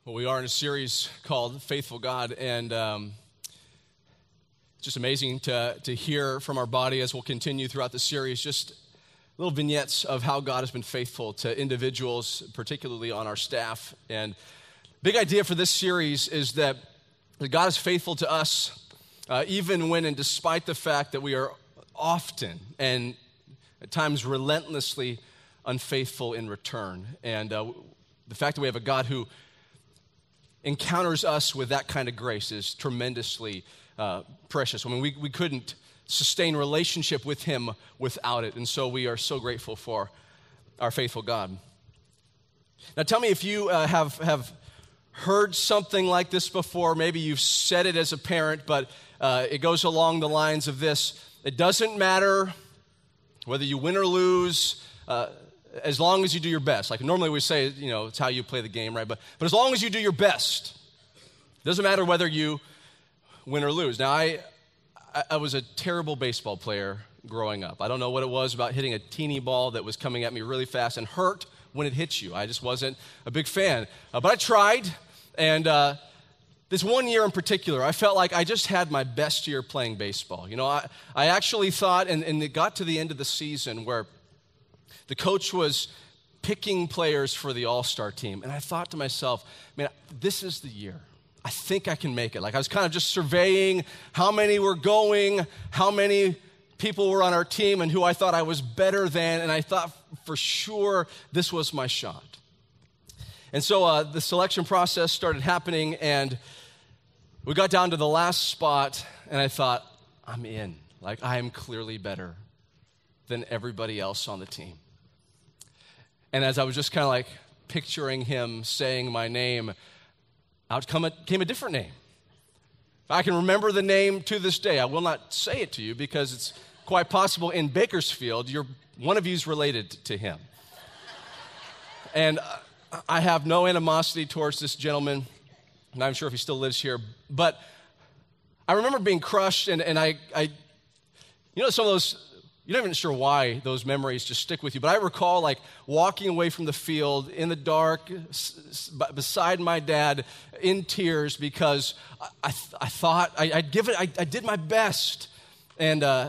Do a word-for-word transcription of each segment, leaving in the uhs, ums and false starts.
Well, we are in a series called Faithful God, and um, it's just amazing to, to hear from our body as we'll continue throughout the series, just little vignettes of how God has been faithful to individuals, particularly on our staff. And big idea for this series is that God is faithful to us, uh, even when and despite the fact that we are often and at times relentlessly unfaithful in return. And uh, the fact that we have a God who encounters us with that kind of grace is tremendously uh, precious. I mean, we, we couldn't sustain relationship with him without it, and so we are so grateful for our faithful God. Now, tell me if you uh, have, have heard something like this before. Maybe you've said it as a parent, but uh, it goes along the lines of this: it doesn't matter whether you win or lose, uh, as long as you do your best. Like normally we say, you know, it's how you play the game, right? But, but as long as you do your best, it doesn't matter whether you win or lose. Now, I, I was a terrible baseball player growing up. I don't know what it was about hitting a teeny ball that was coming at me really fast and hurt when it hits you. I just wasn't a big fan. Uh, but I tried, and uh, this one year in particular, I felt like I just had my best year playing baseball. You know, I, I actually thought, and, and it got to the end of the season where the coach was picking players for the all-star team, and I thought to myself, man, this is the year. I think I can make it. Like I was kind of just surveying how many were going, how many people were on our team, and who I thought I was better than, and I thought for sure this was my shot. And so uh, the selection process started happening, and we got down to the last spot, and I thought, I'm in. Like I am clearly better than everybody else on the team. And as I was just kind of like picturing him saying my name, out come a, came a different name. I can remember the name to this day. I will not say it to you because it's quite possible in Bakersfield, you're, one of you is related to him. And I have no animosity towards this gentleman, and I'm sure if he still lives here. But I remember being crushed, and, and I, I, you know, some of those, you're not even sure why those memories just stick with you, but I recall like walking away from the field in the dark s- s- beside my dad in tears because I, I, th- I thought I, I'd give it, I, I did my best, and uh,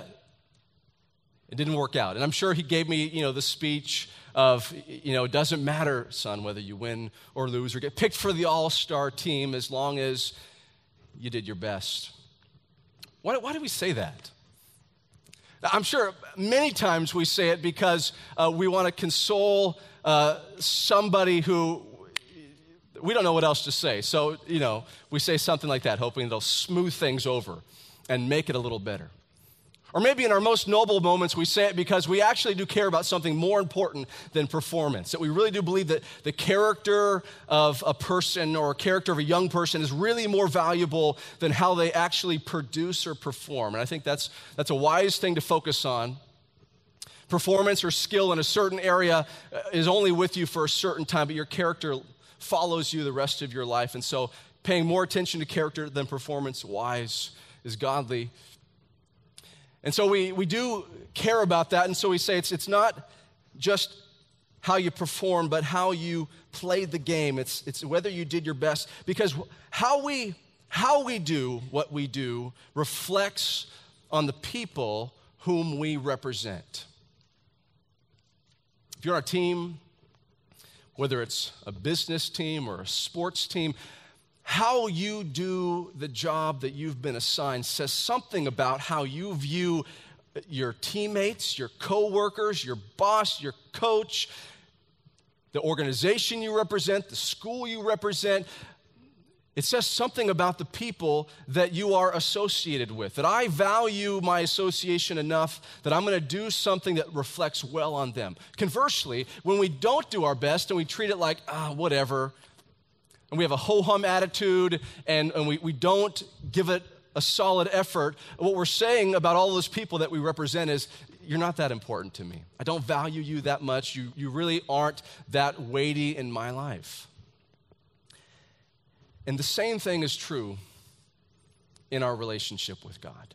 it didn't work out. And I'm sure he gave me, you know, the speech of, you know, it doesn't matter, son, whether you win or lose or get picked for the all-star team as long as you did your best. Why, why do we say that? I'm sure many times we say it because uh, we want to console uh, somebody who we don't know what else to say. So, you know, we say something like that, hoping they'll smooth things over and make it a little better. Or maybe in our most noble moments, we say it because we actually do care about something more important than performance, that we really do believe that the character of a person or a character of a young person is really more valuable than how they actually produce or perform. And I think that's, that's a wise thing to focus on. Performance or skill in a certain area is only with you for a certain time, but your character follows you the rest of your life. And so paying more attention to character than performance, wise, is godly. And so we, we do care about that, and so we say it's, it's not just how you perform, but how you played the game. It's, it's whether you did your best, because how we, how we do what we do reflects on the people whom we represent. If you're on a team, whether it's a business team or a sports team, how you do the job that you've been assigned says something about how you view your teammates, your coworkers, your boss, your coach, the organization you represent, the school you represent. It says something about the people that you are associated with, that I value my association enough that I'm going to do something that reflects well on them. Conversely, when we don't do our best and we treat it like, ah, whatever, and we have a ho-hum attitude, and, and we, we don't give it a solid effort, what we're saying about all those people that we represent is, you're not that important to me. I don't value you that much. You, you really aren't that weighty in my life. And the same thing is true in our relationship with God.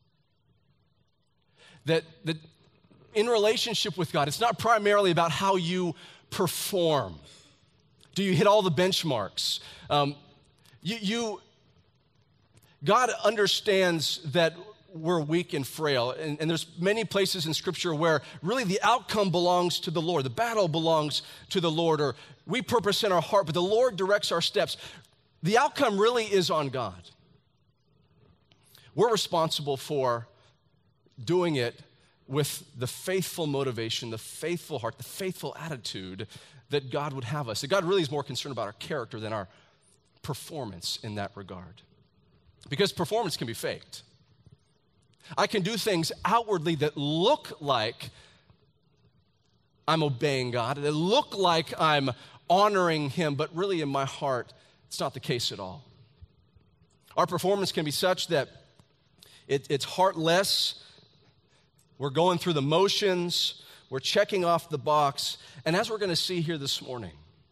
That, that in relationship with God, it's not primarily about how you perform. Do you hit all the benchmarks? Um, you, you, God understands that we're weak and frail, and, and there's many places in Scripture where really the outcome belongs to the Lord. The battle belongs to the Lord, or we purpose in our heart, but the Lord directs our steps. The outcome really is on God. We're responsible for doing it with the faithful motivation, the faithful heart, the faithful attitude that God would have us. That God really is more concerned about our character than our performance in that regard. Because performance can be faked. I can do things outwardly that look like I'm obeying God, that look like I'm honoring Him, but really in my heart, it's not the case at all. Our performance can be such that it, it's heartless. We're going through the motions. We're checking off the box. And as we're going to see here this morning,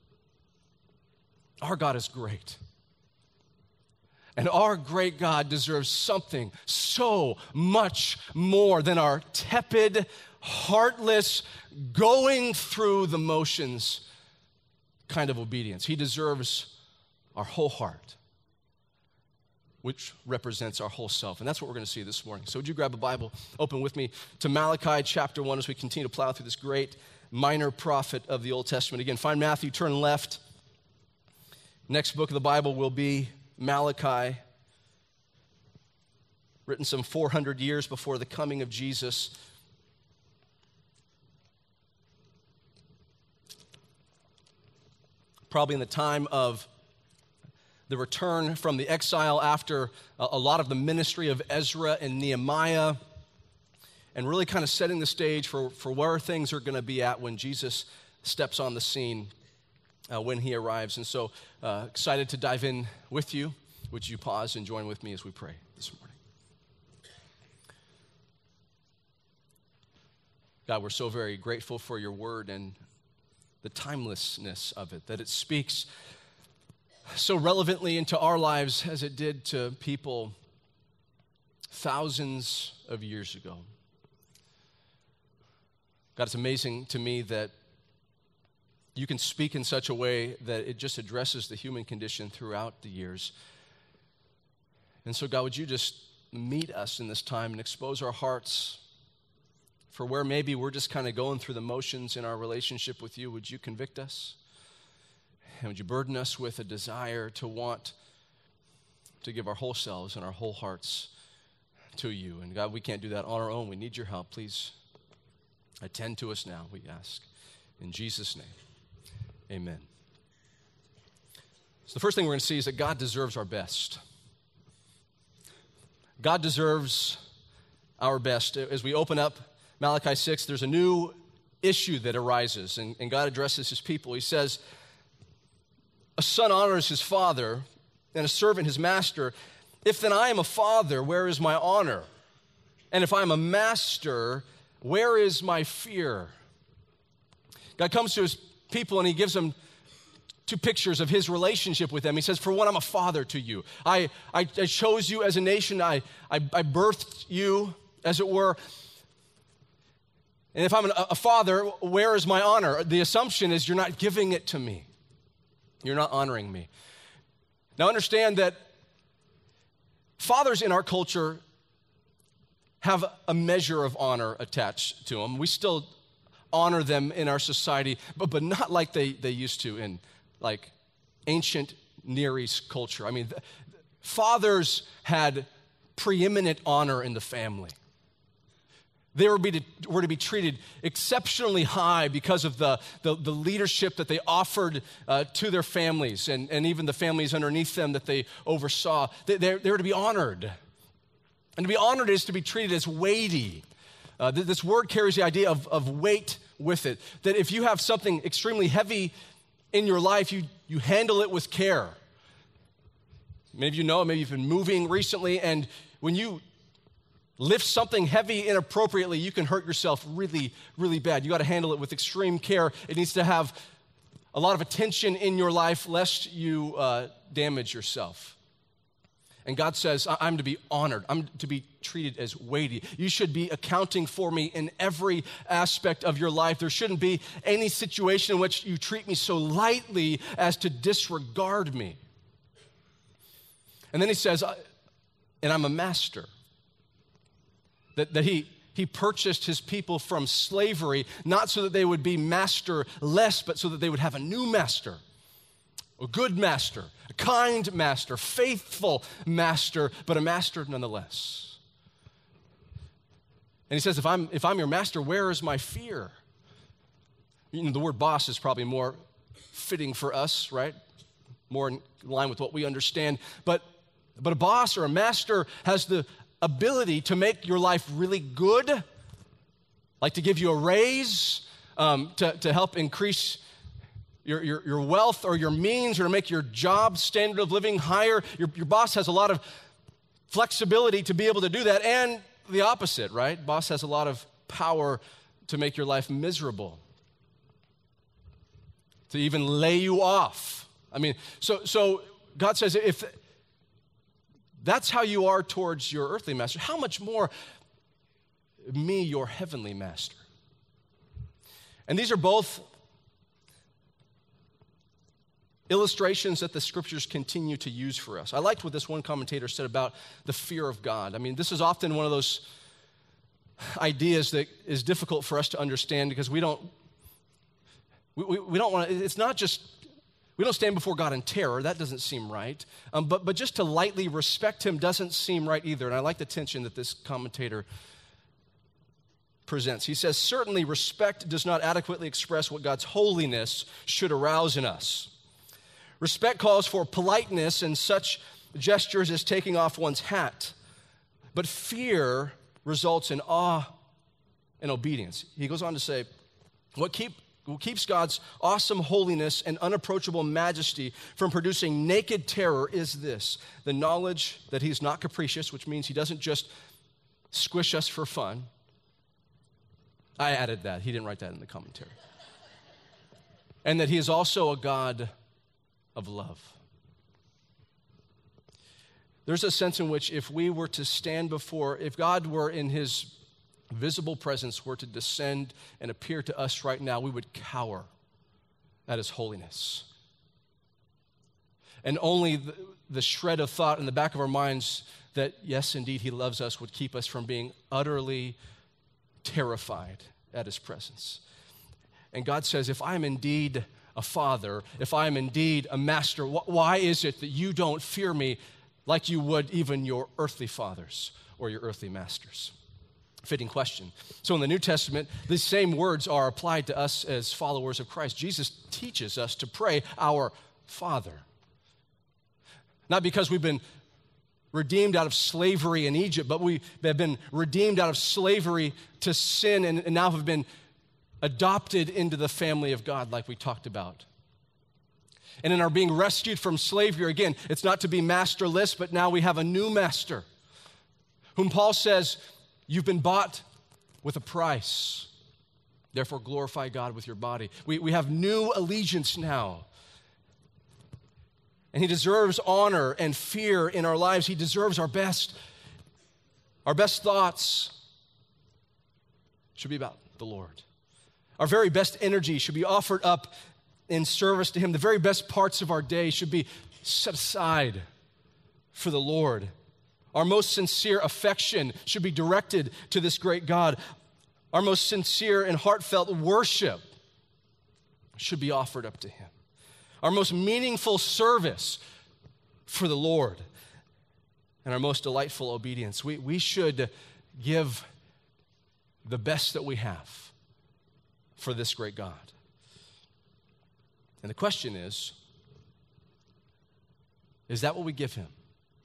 our God is great. And our great God deserves something so much more than our tepid, heartless, going through the motions kind of obedience. He deserves our whole heart, which represents our whole self. And that's what we're going to see this morning. So would you grab a Bible, open with me to Malachi chapter one as we continue to plow through this great minor prophet of the Old Testament. Again, find Matthew, turn left. Next book of the Bible will be Malachi, written some four hundred years before the coming of Jesus. Probably in the time of the return from the exile after a, a lot of the ministry of Ezra and Nehemiah, and really kind of setting the stage for, for where things are going to be at when Jesus steps on the scene. Uh, when he arrives. And so uh, excited to dive in with you. Would you pause and join with me as we pray this morning? God, we're so very grateful for your word and the timelessness of it, that it speaks so relevantly into our lives as it did to people thousands of years ago. God, it's amazing to me that you can speak in such a way that it just addresses the human condition throughout the years. And so, God, would you just meet us in this time and expose our hearts for where maybe we're just kind of going through the motions in our relationship with you. Would you convict us? And would you burden us with a desire to want to give our whole selves and our whole hearts to you? And God, we can't do that on our own. We need your help. Please attend to us now, we ask. In Jesus' name. Amen. So the first thing we're going to see is that God deserves our best. God deserves our best. As we open up Malachi six, there's a new issue that arises, and, and God addresses his people. He says, a son honors his father, and a servant his master. If then I am a father, where is my honor? And if I am a master, where is my fear? God comes to his people and he gives them two pictures of his relationship with them. He says, for one, I'm a father to you. I, I, I chose you as a nation. I, I, I birthed you, as it were. And if I'm a, a father, where is my honor? The assumption is you're not giving it to me. You're not honoring me. Now understand that fathers in our culture have a measure of honor attached to them. We still honor them in our society, but, but not like they, they used to in like ancient Near East culture. I mean, th- fathers had preeminent honor in the family. They were, be to, were to be treated exceptionally high because of the, the, the leadership that they offered uh, to their families and, and even the families underneath them that they oversaw. They, they're, they were to be honored. And to be honored is to be treated as weighty. Uh, th- this word carries the idea of, of weight with it, that if you have something extremely heavy in your life, you, you handle it with care. Many of you know, maybe you've been moving recently, and when you lift something heavy inappropriately, you can hurt yourself really, really bad. You got to handle it with extreme care. It needs to have a lot of attention in your life lest you uh, damage yourself. And God says, I'm to be honored. I'm to be treated as weighty. You should be accounting for me in every aspect of your life. There shouldn't be any situation in which you treat me so lightly as to disregard me. And then he says, and I'm a master. That, that he, he purchased his people from slavery, not so that they would be masterless, but so that they would have a new master. A good master, a kind master, faithful master, but a master nonetheless. And he says, if I'm, if I'm your master, where is my fear? You know, the word boss is probably more fitting for us, right? More in line with what we understand. But, but a boss or a master has the ability to make your life really good, like to give you a raise, um, to, to help increase Your, your, your wealth or your means, or to make your job standard of living higher. Your, your boss has a lot of flexibility to be able to do that, and the opposite, right? Boss has a lot of power to make your life miserable, to even lay you off. I mean, so, so God says, if that's how you are towards your earthly master, how much more me, your heavenly master? And these are both illustrations that the scriptures continue to use for us. I liked what this one commentator said about the fear of God. I mean, this is often one of those ideas that is difficult for us to understand because we don't, we, we, we don't want to, it's not just, we don't stand before God in terror. That doesn't seem right. Um, but, but just to lightly respect him doesn't seem right either. And I like the tension that this commentator presents. He says, certainly respect does not adequately express what God's holiness should arouse in us. Respect calls for politeness and such gestures as taking off one's hat. But fear results in awe and obedience. He goes on to say, what, keep, what keeps God's awesome holiness and unapproachable majesty from producing naked terror is this: the knowledge that he's not capricious, which means he doesn't just squish us for fun. I added that. He didn't write that in the commentary. And that he is also a God of love. There's a sense in which if we were to stand before, if God were in his visible presence, were to descend and appear to us right now, we would cower at his holiness. And only the, the shred of thought in the back of our minds that, yes, indeed, he loves us would keep us from being utterly terrified at his presence. And God says, if I'm indeed a father, if I am indeed a master, wh- why is it that you don't fear me like you would even your earthly fathers or your earthly masters? Fitting question. So in the New Testament, these same words are applied to us as followers of Christ. Jesus teaches us to pray, our Father. Not because we've been redeemed out of slavery in Egypt, but we have been redeemed out of slavery to sin and, and now have been adopted into the family of God like we talked about. And in our being rescued from slavery, again, it's not to be masterless, but now we have a new master whom Paul says, you've been bought with a price. Therefore, glorify God with your body. We, we have new allegiance now. And he deserves honor and fear in our lives. He deserves our best. Our best thoughts should be about the Lord. Our very best energy should be offered up in service to him. The very best parts of our day should be set aside for the Lord. Our most sincere affection should be directed to this great God. Our most sincere and heartfelt worship should be offered up to him. Our most meaningful service for the Lord and our most delightful obedience. We, we should give the best that we have for this great God. And the question is, is that what we give him?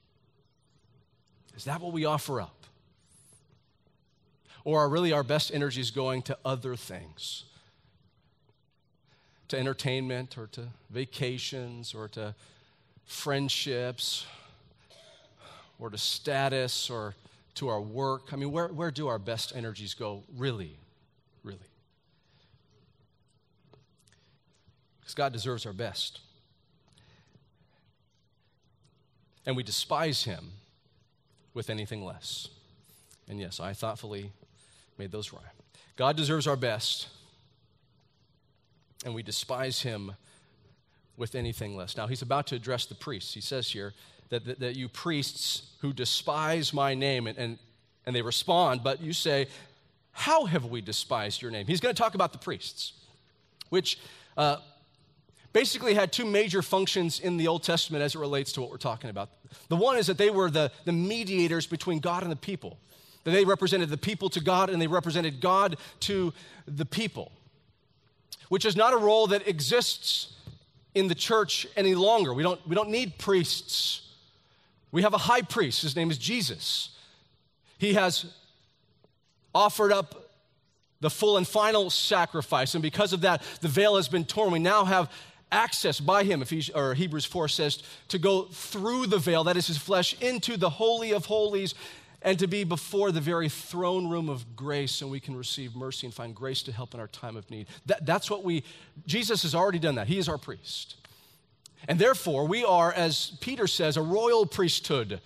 Is that what we offer up? Or are really our best energies going to other things? To entertainment or to vacations or to friendships or to status or to our work? I mean, where, where do our best energies go really, really? Because God deserves our best. and we despise him with anything less. And yes, I thoughtfully made those rhyme. God deserves our best, and we despise him with anything less. Now, he's about to address the priests. He says here that, that, that you priests who despise my name, and, and, and they respond, but you say, how have we despised your name? He's going to talk about the priests, which uh, basically had two major functions in the Old Testament as it relates to what we're talking about. The one is that they were the, the mediators between God and the people. That they represented the people to God, and they represented God to the people, which is not a role that exists in the church any longer. We don't, we don't need priests. We have a high priest. His name is Jesus. He has offered up the full and final sacrifice, and because of that, the veil has been torn. We now have access by him, Ephesians, or Hebrews four says, to go through the veil, that is his flesh, into the Holy of Holies, and to be before the very throne room of grace, and we can receive mercy and find grace to help in our time of need. That, that's what we, Jesus has already done that. He is our priest. And therefore, we are, as Peter says, a royal priesthood.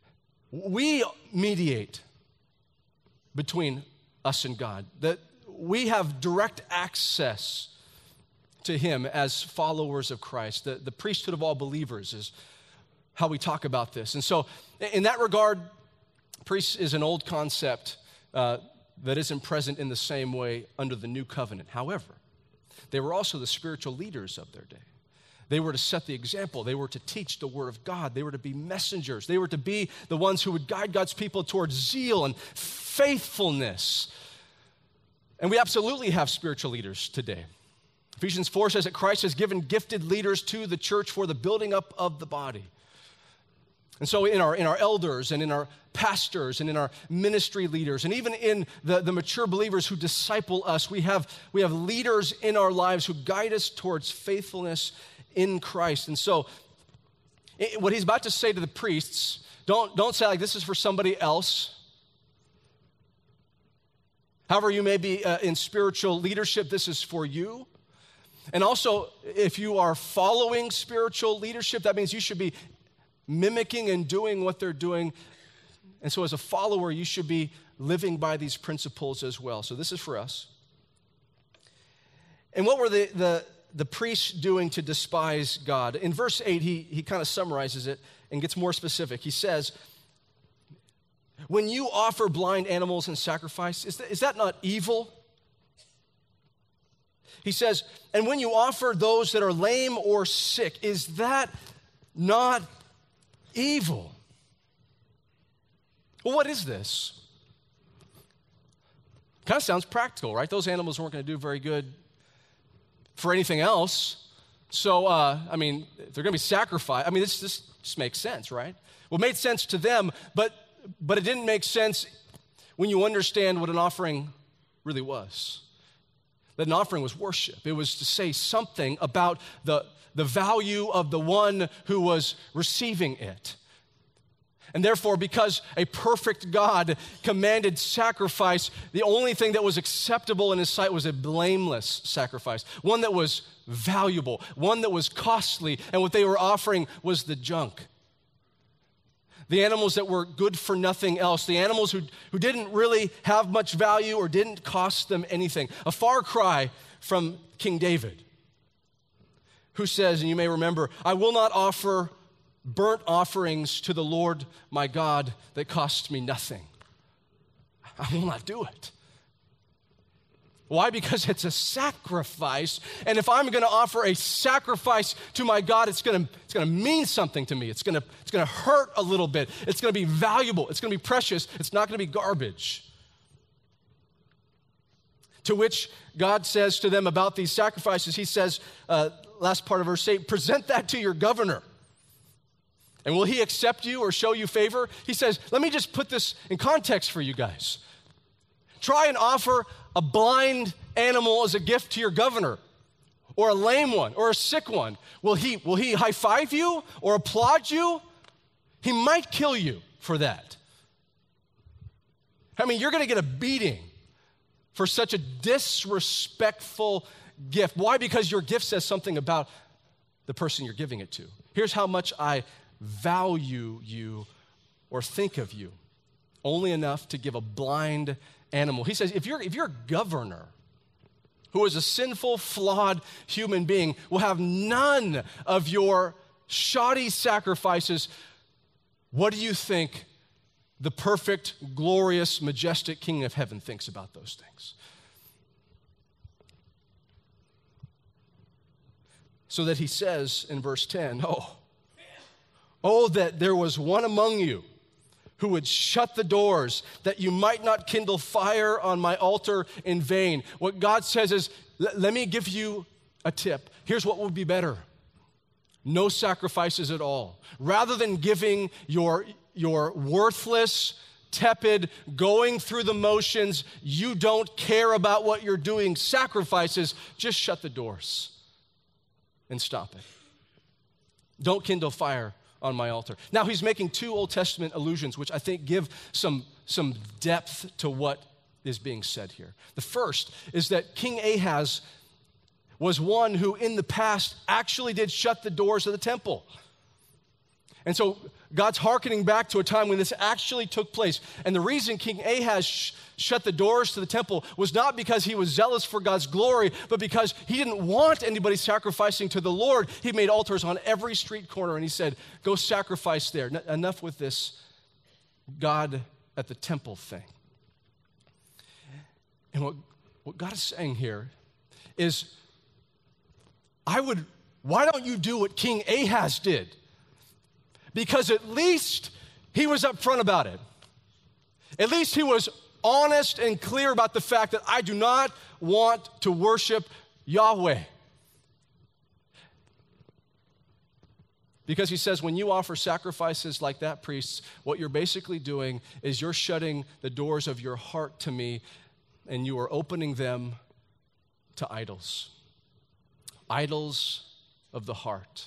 We mediate between us and God. That we have direct access to him as followers of Christ. The, the priesthood of all believers is how we talk about this. And so, in that regard, priest is an old concept uh, that isn't present in the same way under the new covenant. However, they were also the spiritual leaders of their day. They were to set the example. They were to teach the word of God. They were to be messengers. They were to be the ones who would guide God's people towards zeal and faithfulness. And we absolutely have spiritual leaders today. Ephesians four says that Christ has given gifted leaders to the church for the building up of the body. And so in our, in our elders and in our pastors and in our ministry leaders and even in the, the mature believers who disciple us, we have, we have leaders in our lives who guide us towards faithfulness in Christ. And so it, what he's about to say to the priests, don't, don't say like this is for somebody else. However you may be uh, in spiritual leadership, this is for you. And also, if you are following spiritual leadership, that means you should be mimicking and doing what they're doing. And so as a follower, you should be living by these principles as well. So this is for us. And what were the, the, the priests doing to despise God? In verse eight, he, he kind of summarizes it and gets more specific. He says, when you offer blind animals in sacrifice, is that, is that not evil? He says, and when you offer those that are lame or sick, is that not evil? Well, what is this? Kind of sounds practical, right? Those animals weren't going to do very good for anything else. So, uh, I mean, if they're going to be sacrificed, I mean, this, this just makes sense, right? Well, it made sense to them, but, but it didn't make sense when you understand what an offering really was. That an offering was worship. It was to say something about the, the value of the one who was receiving it. And therefore, because a perfect God commanded sacrifice, the only thing that was acceptable in his sight was a blameless sacrifice, one that was valuable, one that was costly, and what they were offering was the junk. The animals that were good for nothing else, the animals who, who didn't really have much value or didn't cost them anything. A far cry from King David, who says, and you may remember, I will not offer burnt offerings to the Lord my God that cost me nothing. I will not do it. Why? Because it's a sacrifice, and if I'm going to offer a sacrifice to my God, it's going to it's going to mean something to me. It's going to it's going to hurt a little bit. It's going to be valuable. It's going to be precious. It's not going to be garbage. To which God says to them about these sacrifices, he says, uh, last part of verse eight, present that to your governor. And will he accept you or show you favor? He says, let me just put this in context for you guys. Try and offer a blind animal as a gift to your governor, or a lame one, or a sick one. Will he, will he high-five you or applaud you? He might kill you for that. I mean, you're going to get a beating for such a disrespectful gift. Why? Because your gift says something about the person you're giving it to. Here's how much I value you, or think of you, only enough to give a blind animal. He says, if you're, if you're a governor who is a sinful, flawed human being, will have none of your shoddy sacrifices, what do you think the perfect, glorious, majestic King of heaven thinks about those things? So that he says in verse ten, oh, oh, that there was one among you who would shut the doors, that you might not kindle fire on my altar in vain. What God says is, let me give you a tip. Here's what would be better. No sacrifices at all. Rather than giving your, your worthless, tepid, going through the motions, you don't care about what you're doing, sacrifices, just shut the doors and stop it. Don't kindle fire on my altar. Now, he's making two Old Testament allusions, which I think give some, some depth to what is being said here. The first is that King Ahaz was one who in the past actually did shut the doors of the temple. And so God's hearkening back to a time when this actually took place. And the reason King Ahaz sh- shut the doors to the temple was not because he was zealous for God's glory, but because he didn't want anybody sacrificing to the Lord. He made altars on every street corner, and he said, go sacrifice there. N- enough with this God at the temple thing. And what, what God is saying here is, I would, why don't you do what King Ahaz did? Because at least he was upfront about it. At least he was honest and clear about the fact that I do not want to worship Yahweh. Because he says, when you offer sacrifices like that, priests, what you're basically doing is you're shutting the doors of your heart to me, and you are opening them to idols. Idols of the heart.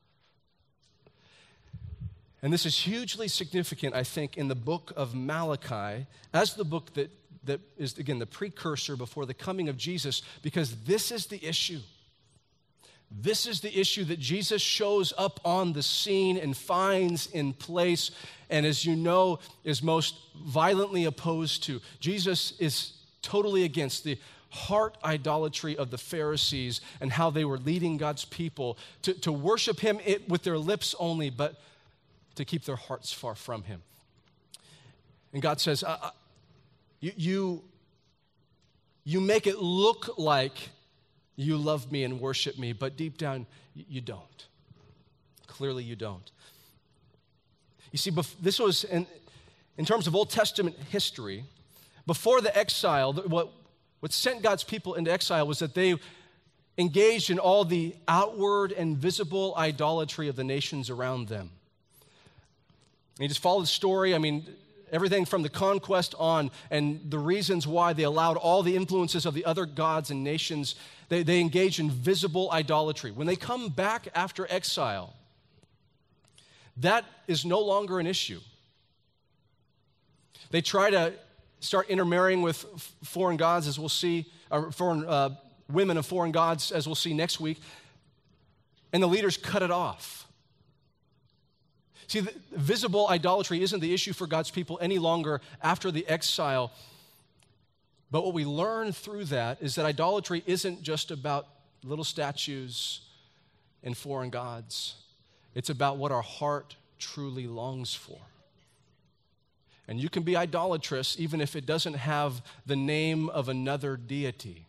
And this is hugely significant, I think, in the book of Malachi, as the book that, that is, again, the precursor before the coming of Jesus, because this is the issue. This is the issue that Jesus shows up on the scene and finds in place, and as you know, is most violently opposed to. Jesus is totally against the heart idolatry of the Pharisees and how they were leading God's people to, to worship him it, with their lips only, but to keep their hearts far from him. And God says, uh, uh, you, you, you make it look like you love me and worship me, but deep down, you, you don't. Clearly you don't. You see, bef- this was, in, in terms of Old Testament history, before the exile, what, what sent God's people into exile was that they engaged in all the outward and visible idolatry of the nations around them. And you just follow the story. I mean, everything from the conquest on and the reasons why they allowed all the influences of the other gods and nations, they, they engage in visible idolatry. When they come back after exile, that is no longer an issue. They try to start intermarrying with f- foreign gods, as we'll see, or foreign uh, women of foreign gods, as we'll see next week, and the leaders cut it off. See, the visible idolatry isn't the issue for God's people any longer after the exile. But what we learn through that is that idolatry isn't just about little statues and foreign gods. It's about what our heart truly longs for. And you can be idolatrous even if it doesn't have the name of another deity.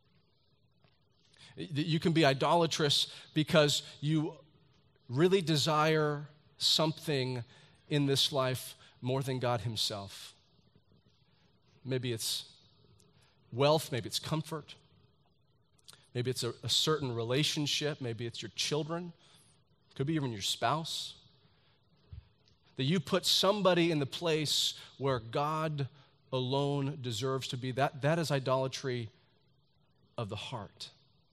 You can be idolatrous because you really desire something in this life more than God himself. Maybe it's wealth, maybe it's comfort, maybe it's a, a certain relationship, maybe it's your children, could be even your spouse. That you put somebody in the place where God alone deserves to be. That, that is idolatry of the heart.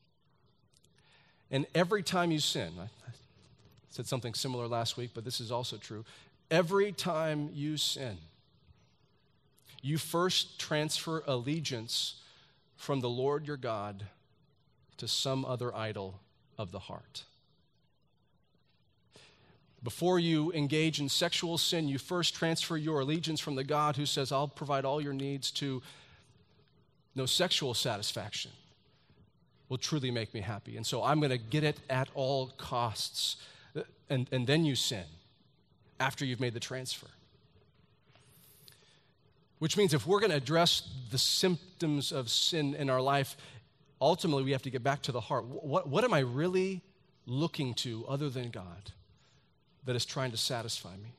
And every time you sin, I, I said something similar last week, but this is also true. Every time you sin, you first transfer allegiance from the Lord your God to some other idol of the heart. Before you engage in sexual sin, you first transfer your allegiance from the God who says, I'll provide all your needs, to no sexual satisfaction will truly make me happy. And so I'm going to get it at all costs. And, and then you sin after you've made the transfer. Which means if we're going to address the symptoms of sin in our life, ultimately we have to get back to the heart. What, what am I really looking to other than God that is trying to satisfy me?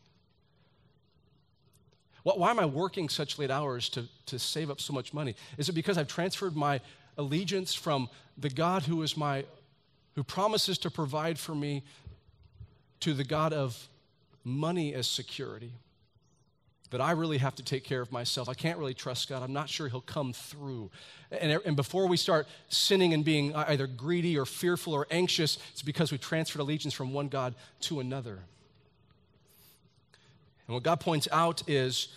Why am I working such late hours to, to save up so much money? Is it because I've transferred my allegiance from the God who is my, who promises to provide for me, to the God of money as security? That I really have to take care of myself. I can't really trust God. I'm not sure he'll come through. And, and before we start sinning and being either greedy or fearful or anxious, it's because we transferred allegiance from one God to another. And what God points out is,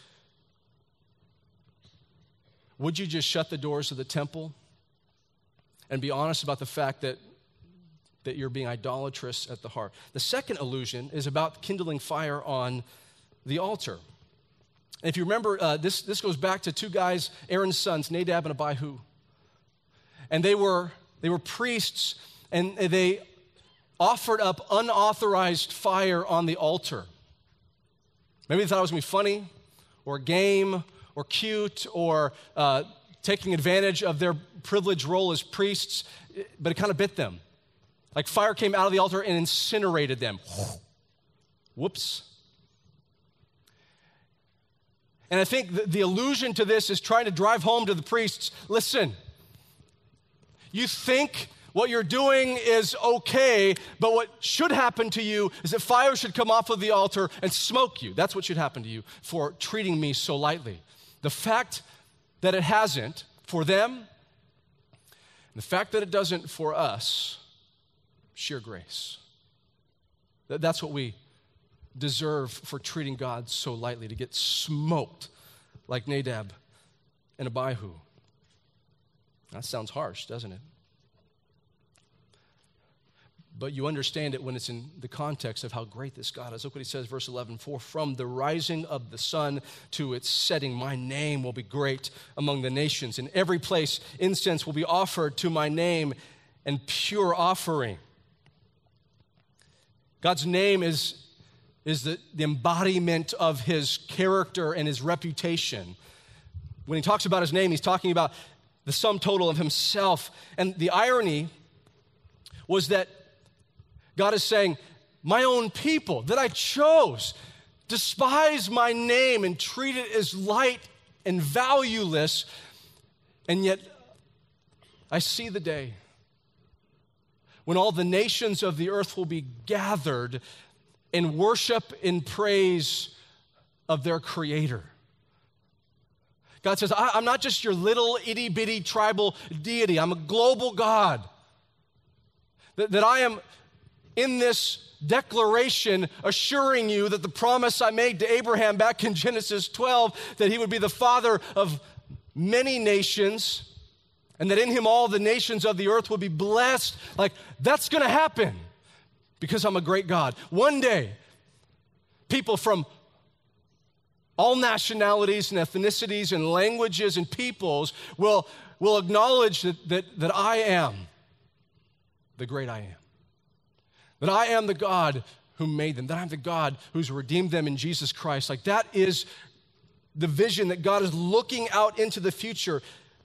would you just shut the doors of the temple and be honest about the fact that, that you're being idolatrous at the heart? The second illusion is about kindling fire on the altar. And if you remember, uh, this, this goes back to two guys, Aaron's sons, Nadab and Abihu. And they were, they were priests, and they offered up unauthorized fire on the altar. Maybe they thought it was going to be funny or game or cute or uh, taking advantage of their privileged role as priests, but it kind of bit them. Like fire came out of the altar and incinerated them. Whoops. And I think the, the allusion to this is trying to drive home to the priests, listen, you think what you're doing is okay, but what should happen to you is that fire should come off of the altar and smoke you. That's what should happen to you for treating me so lightly. The fact that it hasn't for them, and the fact that it doesn't for us, sheer grace. That's what we deserve for treating God so lightly, to get smoked like Nadab and Abihu. That sounds harsh, doesn't it? But you understand it when it's in the context of how great this God is. Look what he says, verse eleven, for from the rising of the sun to its setting, my name will be great among the nations. In every place, incense will be offered to my name and pure offering. God's name is, is the, the embodiment of his character and his reputation. When he talks about his name, he's talking about the sum total of himself. And the irony was that God is saying, my own people that I chose despise my name and treat it as light and valueless, and yet I see the day when all the nations of the earth will be gathered in worship and praise of their Creator. God says, I, I'm not just your little itty-bitty tribal deity. I'm a global God. That, that I am in this declaration assuring you that the promise I made to Abraham back in Genesis twelve, that he would be the father of many nations, and that in him all the nations of the earth would be blessed, like that's going to happen because I'm a great God. One day, people from all nationalities and ethnicities and languages and peoples will, will acknowledge that, that, that I am the great I am. That I am the God who made them, that I'm the God who's redeemed them in Jesus Christ. Like that is the vision that God is looking out into the future.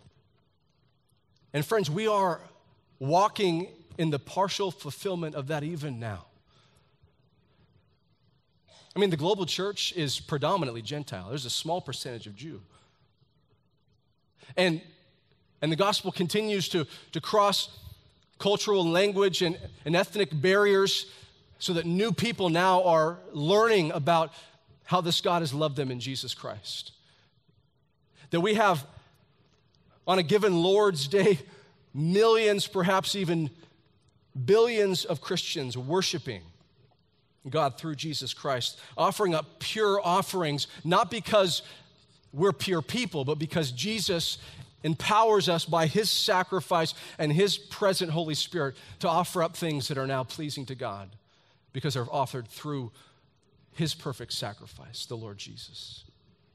And friends, we are walking in the partial fulfillment of that even now. I mean, the global church is predominantly Gentile. There's a small percentage of Jew. And, and the gospel continues to, to cross cultural language and, and ethnic barriers so that new people now are learning about how this God has loved them in Jesus Christ. That we have, on a given Lord's Day, millions, perhaps even billions of Christians worshiping God through Jesus Christ, offering up pure offerings, not because we're pure people, but because Jesus empowers us by his sacrifice and his present Holy Spirit to offer up things that are now pleasing to God because they're offered through his perfect sacrifice, the Lord Jesus.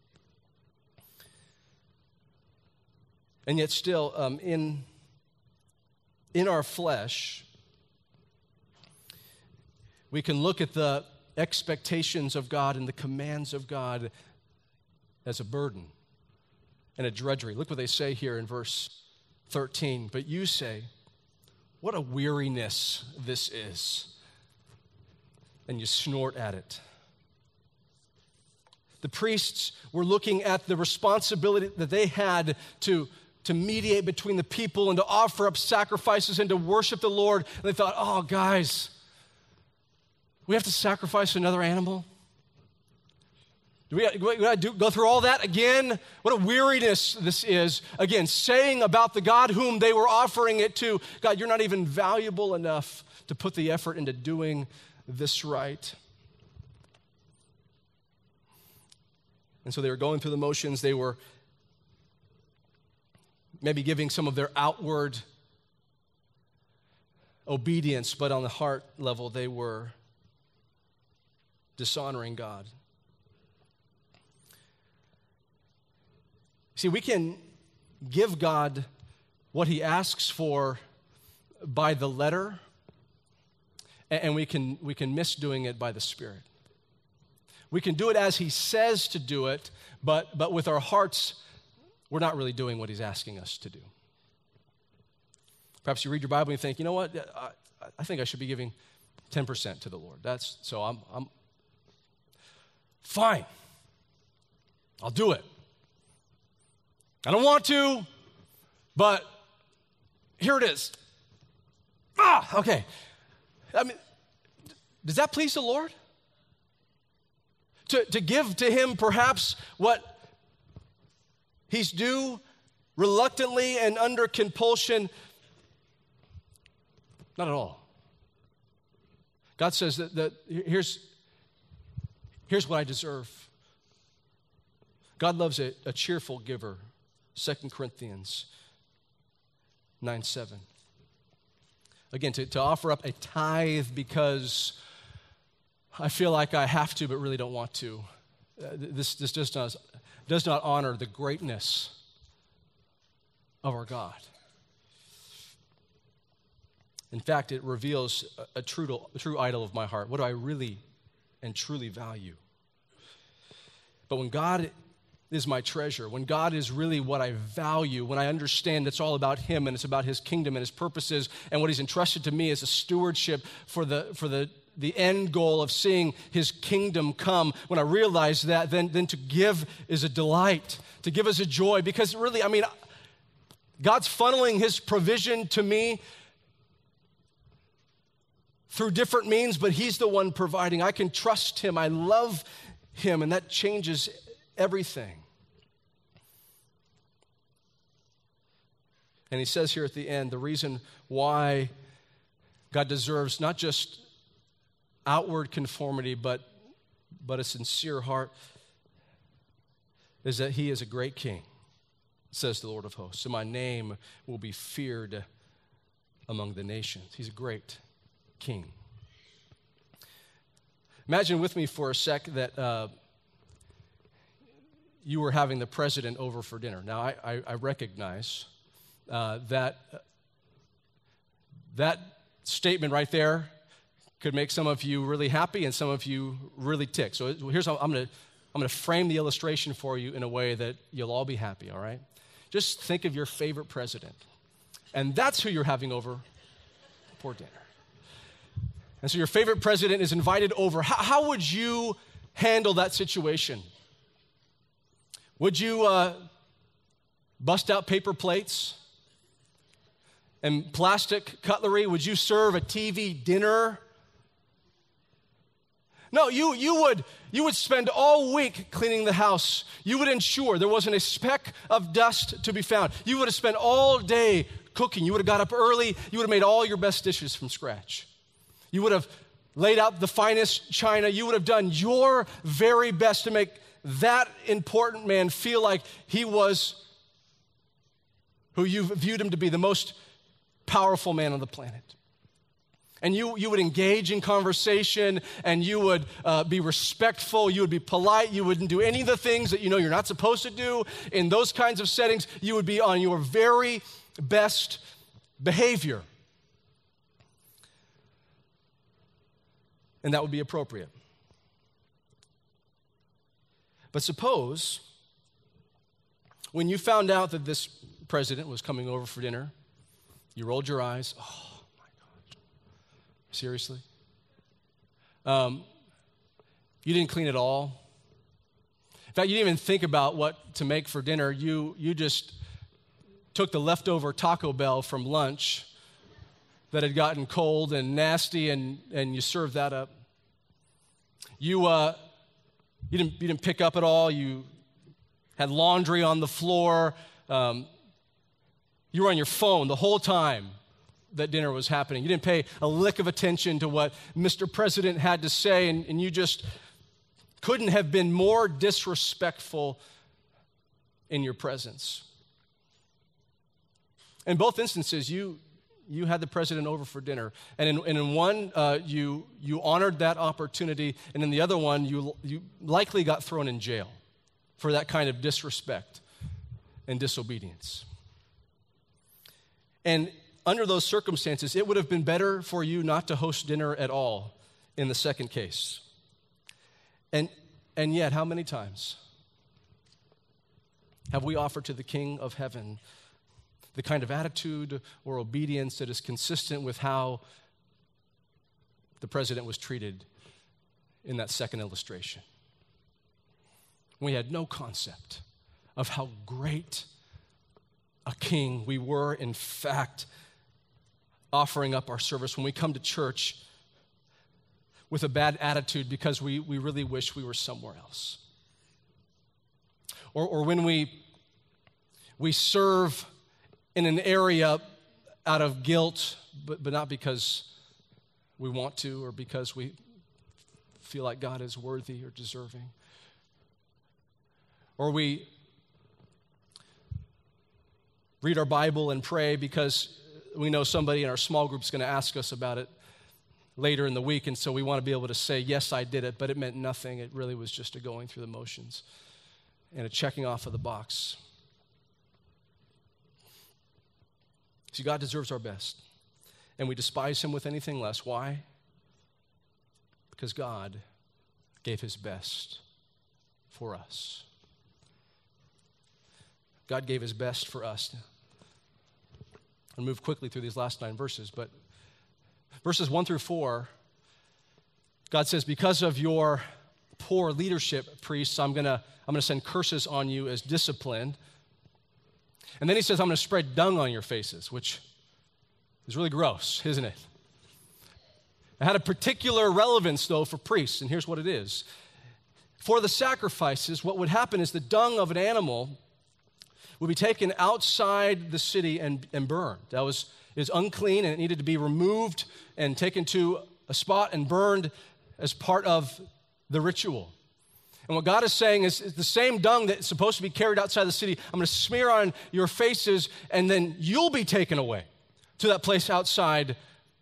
And yet still, um, in, in our flesh, we can look at the expectations of God and the commands of God as a burden and a drudgery. Look what they say here in verse thirteen. But you say, what a weariness this is. And you snort at it. The priests were looking at the responsibility that they had to, to mediate between the people and to offer up sacrifices and to worship the Lord. And they thought, oh, guys, we have to sacrifice another animal? Do we, we gotta do, go through all that again? What a weariness this is. Again, saying about the God whom they were offering it to, God, you're not even valuable enough to put the effort into doing this right. And so they were going through the motions. They were maybe giving some of their outward obedience, but on the heart level, they were dishonoring God. See, we can give God what he asks for by the letter, and we can, we can miss doing it by the Spirit. We can do it as he says to do it, but, but with our hearts, we're not really doing what he's asking us to do. Perhaps you read your Bible and you think, you know what, I, I think I should be giving ten percent to the Lord. That's so I'm, I'm fine. I'll do it. I don't want to, but here it is. Ah, okay. I mean, does that please the Lord? To, to give to him perhaps what he's due reluctantly and under compulsion? Not at all. God says that, that here's, here's what I deserve. God loves a, a cheerful giver. Second Corinthians nine seven. Again, to, to offer up a tithe because I feel like I have to but really don't want to. Uh, this this does not, does not honor the greatness of our God. In fact, it reveals a, a, true, a true idol of my heart. What do I really and truly value? But when God is my treasure, when God is really what I value, when I understand it's all about him and it's about his kingdom and his purposes and what he's entrusted to me as a stewardship for the for the, the end goal of seeing his kingdom come, when I realize that, then, then to give is a delight, to give is a joy, because really, I mean, God's funneling his provision to me through different means, but he's the one providing. I can trust him. I love him, and that changes everything. And he says here at the end, the reason why God deserves not just outward conformity, but, but a sincere heart, is that he is a great king, says the Lord of hosts. So my name will be feared among the nations. He's a great king. Imagine with me for a sec that uh, you were having the president over for dinner. Now, I, I, I recognize uh, that uh, that statement right there could make some of you really happy and some of you really tick. So here's how I'm going to I'm going to frame the illustration for you in a way that you'll all be happy, all right? Just think of your favorite president, and that's who you're having over for dinner. And so your favorite president is invited over. How, how would you handle that situation? Would you uh, bust out paper plates and plastic cutlery? Would you serve a T V dinner? No, you, you, would, you would spend all week cleaning the house. You would ensure there wasn't a speck of dust to be found. You would have spent all day cooking. You would have got up early. You would have made all your best dishes from scratch. You would have laid out the finest china. You would have done your very best to make that important man feel like he was who you viewed him to be, the most powerful man on the planet. And you, you would engage in conversation, and you would uh, be respectful, you would be polite, you wouldn't do any of the things that you know you're not supposed to do. In those kinds of settings, you would be on your very best behavior. And that would be appropriate. But suppose when you found out that this president was coming over for dinner, you rolled your eyes. Oh, seriously? Um, you didn't clean at all. In fact, you didn't even think about what to make for dinner. You, you just took the leftover Taco Bell from lunch that had gotten cold and nasty, and, and you served that up. You, uh, you, didn't, you didn't pick up at all. You had laundry on the floor. Um, you were on your phone the whole time that dinner was happening. You didn't pay a lick of attention to what Mister President had to say, and, and you just couldn't have been more disrespectful in your presence. In both instances, you you had the president over for dinner, and in, and in one, uh, you you honored that opportunity, and in the other one, you you likely got thrown in jail for that kind of disrespect and disobedience. And under those circumstances, it would have been better for you not to host dinner at all in the second case. And, and yet, how many times have we offered to the King of Heaven the kind of attitude or obedience that is consistent with how the president was treated in that second illustration? We had no concept of how great a king we were, in fact, offering up our service when we come to church with a bad attitude because we, we really wish we were somewhere else. Or, or when we, we serve in an area out of guilt, but, but not because we want to or because we feel like God is worthy or deserving. Or we read our Bible and pray because we know somebody in our small group is going to ask us about it later in the week, and so we want to be able to say, yes, I did it, but it meant nothing. It really was just a going through the motions and a checking off of the box. See, God deserves our best, and we despise him with anything less. Why? Because God gave his best for us. God gave his best for us. I'll move quickly through these last nine verses, but verses one through four, God says, because of your poor leadership, priests, I'm gonna, I'm gonna send curses on you as discipline. And then he says, I'm gonna spread dung on your faces, which is really gross, isn't it? It had a particular relevance, though, for priests, and here's what it is. For the sacrifices, what would happen is the dung of an animal would be taken outside the city and, and burned. That was is unclean, and it needed to be removed and taken to a spot and burned as part of the ritual. And what God is saying is, is the same dung that's supposed to be carried outside the city, I'm going to smear on your faces, and then you'll be taken away to that place outside.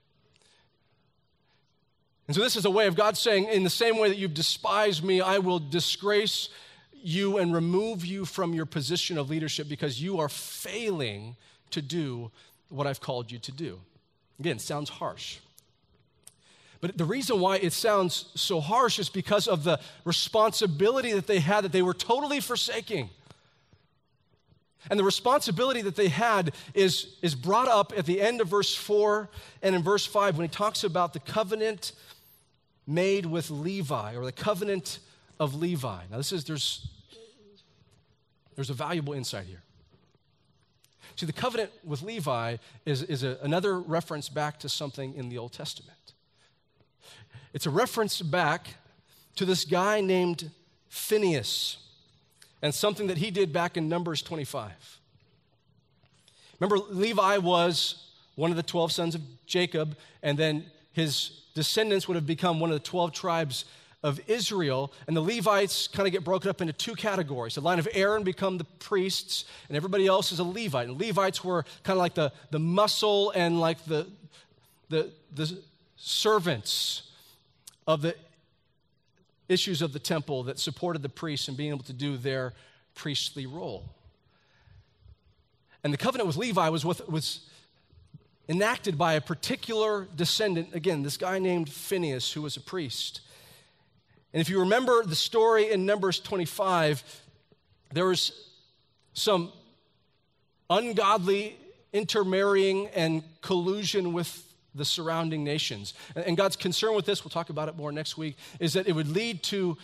And so this is a way of God saying, in the same way that you've despised me, I will disgrace you and remove you from your position of leadership because you are failing to do what I've called you to do. Again, it sounds harsh. But the reason why it sounds so harsh is because of the responsibility that they had that they were totally forsaking. And the responsibility that they had is, is brought up at the end of verse four and in verse five when he talks about the covenant made with Levi, or the covenant of Levi. Now this is, there's, there's a valuable insight here. See, the covenant with Levi is, is a, another reference back to something in the Old Testament. It's a reference back to this guy named Phinehas and something that he did back in Numbers twenty-five. Remember, Levi was one of the twelve sons of Jacob, and then his descendants would have become one of the twelve tribes of Israel, and the Levites kind of get broken up into two categories. The line of Aaron become the priests, and everybody else is a Levite. And Levites were kind of like the, the muscle and like the, the, the servants of the issues of the temple that supported the priests and being able to do their priestly role. And the covenant with Levi was, with, was enacted by a particular descendant, again, this guy named Phinehas, who was a priest. And if you remember the story in Numbers twenty-five, there was some ungodly intermarrying and collusion with the surrounding nations. And God's concern with this, we'll talk about it more next week, is that it would lead to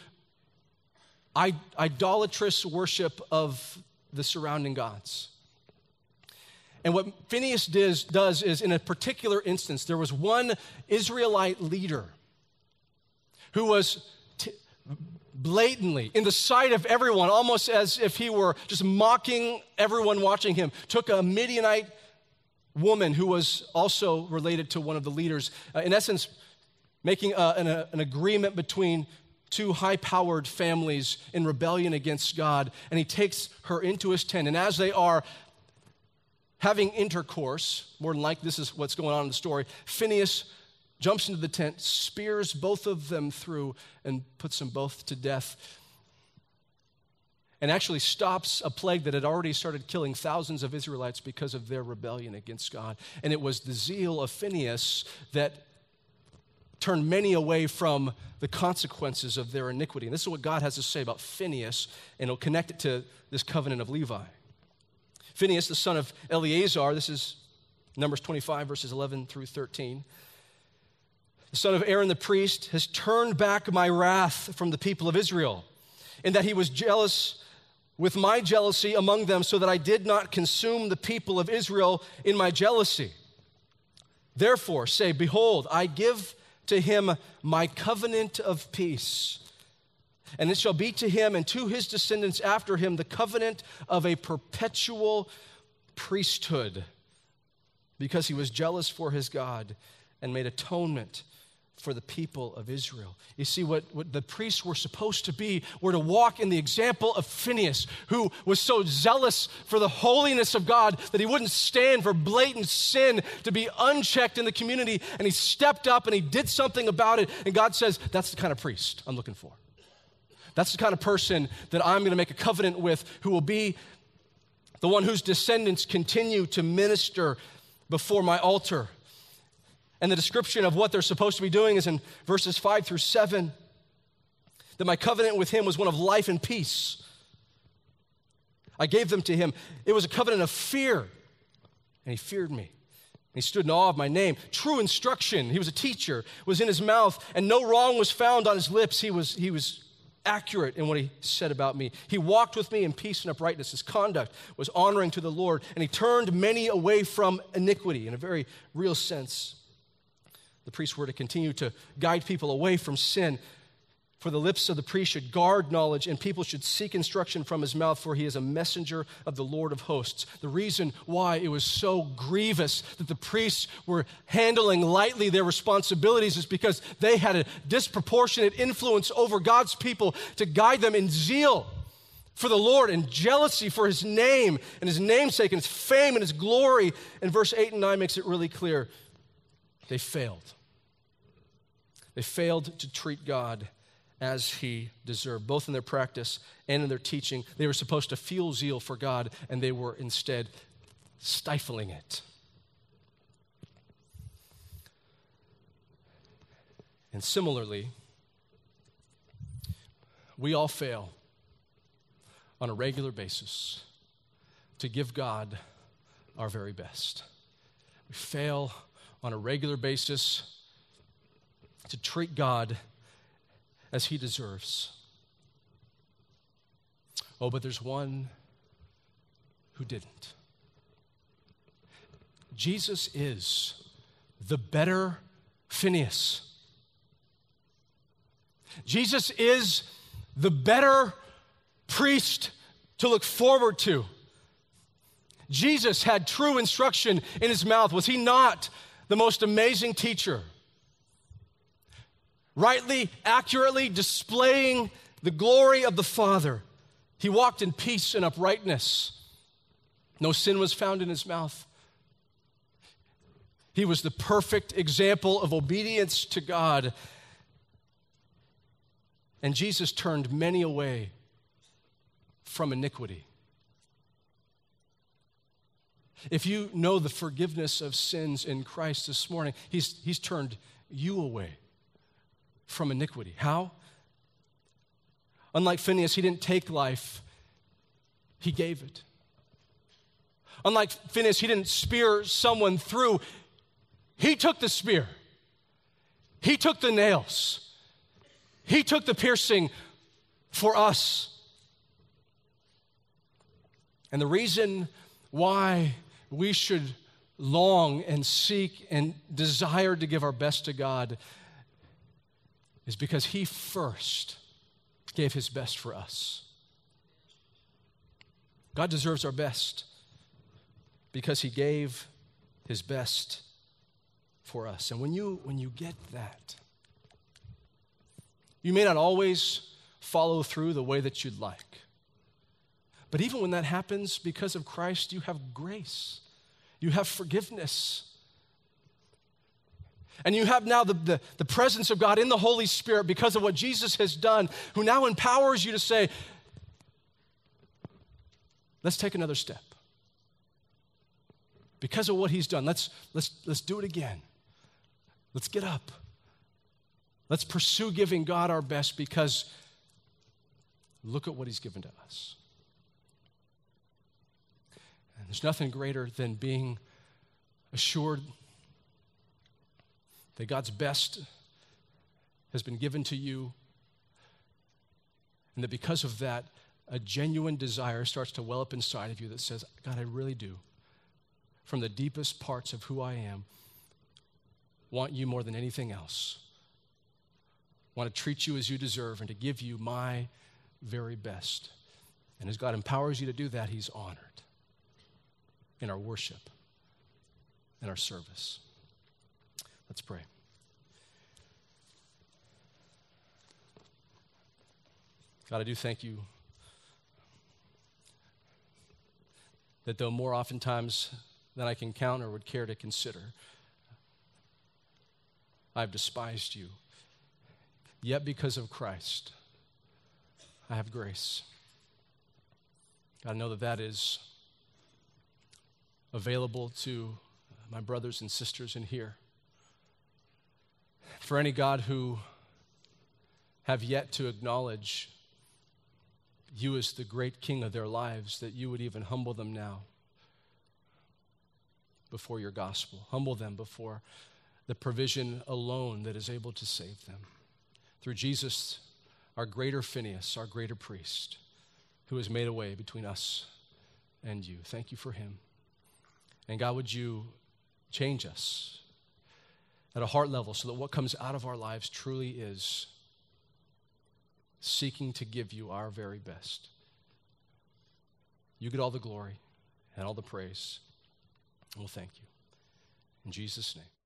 idolatrous worship of the surrounding gods. And what Phinehas does, does is, in a particular instance, there was one Israelite leader who was t- blatantly, in the sight of everyone, almost as if he were just mocking everyone watching him, took a Midianite woman who was also related to one of the leaders, uh, in essence, making a, an, a, an agreement between two high-powered families in rebellion against God, and he takes her into his tent. And as they are having intercourse, more than likely this is what's going on in the story, Phinehas jumps into the tent, spears both of them through, and puts them both to death, and actually stops a plague that had already started killing thousands of Israelites because of their rebellion against God. And it was the zeal of Phinehas that turned many away from the consequences of their iniquity. And this is what God has to say about Phinehas, and he'll connect it to this covenant of Levi. Phinehas, the son of Eleazar, this is Numbers twenty-five, verses eleven through thirteen. The son of Aaron the priest has turned back my wrath from the people of Israel, in that he was jealous with my jealousy among them, so that I did not consume the people of Israel in my jealousy. Therefore, say, behold, I give to him my covenant of peace. And it shall be to him and to his descendants after him the covenant of a perpetual priesthood, because he was jealous for his God and made atonement for the people of Israel. You see, what, what the priests were supposed to be were to walk in the example of Phinehas, who was so zealous for the holiness of God that he wouldn't stand for blatant sin to be unchecked in the community, and he stepped up and he did something about it, and God says, that's the kind of priest I'm looking for. That's the kind of person that I'm going to make a covenant with, who will be the one whose descendants continue to minister before my altar. And the description of what they're supposed to be doing is in verses five through seven, that my covenant with him was one of life and peace. I gave them to him. It was a covenant of fear, and he feared me. And he stood in awe of my name. True instruction, he was a teacher, was in his mouth, and no wrong was found on his lips. He was, he was accurate in what he said about me. He walked with me in peace and uprightness. His conduct was honoring to the Lord, and he turned many away from iniquity in a very real sense. The priests were to continue to guide people away from sin, for the lips of the priest should guard knowledge, and people should seek instruction from his mouth, for he is a messenger of the Lord of hosts. The reason why it was so grievous that the priests were handling lightly their responsibilities is because they had a disproportionate influence over God's people to guide them in zeal for the Lord and jealousy for his name and his namesake and his fame and his glory. And verse eight and nine makes it really clear. They failed. They failed to treat God as he deserved, both in their practice and in their teaching. They were supposed to feel zeal for God, and they were instead stifling it. And similarly, we all fail on a regular basis to give God our very best. We fail on a regular basis to treat God as he deserves. Oh, but there's one who didn't. Jesus is the better Phinehas. Jesus is the better priest to look forward to. Jesus had true instruction in his mouth. Was he not the most amazing teacher? Rightly, accurately displaying the glory of the Father. He walked in peace and uprightness. No sin was found in his mouth. He was the perfect example of obedience to God. And Jesus turned many away from iniquity. If you know the forgiveness of sins in Christ this morning, he's, he's turned you away from iniquity. How? Unlike Phineas, he didn't take life, he gave it. Unlike Phineas, he didn't spear someone through, he took the spear. He took the nails. He took the piercing for us. And the reason why we should long and seek and desire to give our best to God is because he first gave his best for us. God deserves our best because he gave his best for us. And when you when you get that, you may not always follow through the way that you'd like. But even when that happens, because of Christ, you have grace. You have forgiveness. And you have now the, the, the presence of God in the Holy Spirit because of what Jesus has done, who now empowers you to say, let's take another step. Because of what he's done, let's, let's, let's do it again. Let's get up. Let's pursue giving God our best because look at what he's given to us. And there's nothing greater than being assured that God's best has been given to you, and that because of that, a genuine desire starts to well up inside of you that says, God, I really do, from the deepest parts of who I am, want you more than anything else. Want to treat you as you deserve and to give you my very best. And as God empowers you to do that, he's honored in our worship and our service. Let's pray. God, I do thank you that though more oftentimes than I can count or would care to consider, I've despised you. Yet because of Christ, I have grace. God, I know that that is available to my brothers and sisters in here. For any, God, who have yet to acknowledge you as the great King of their lives, that you would even humble them now before your gospel. Humble them before the provision alone that is able to save them. Through Jesus, our greater Phineas, our greater priest, who has made a way between us and you. Thank you for him. And God, would you change us at a heart level so that what comes out of our lives truly is seeking to give you our very best. You get all the glory and all the praise. And we'll thank you. In Jesus' name.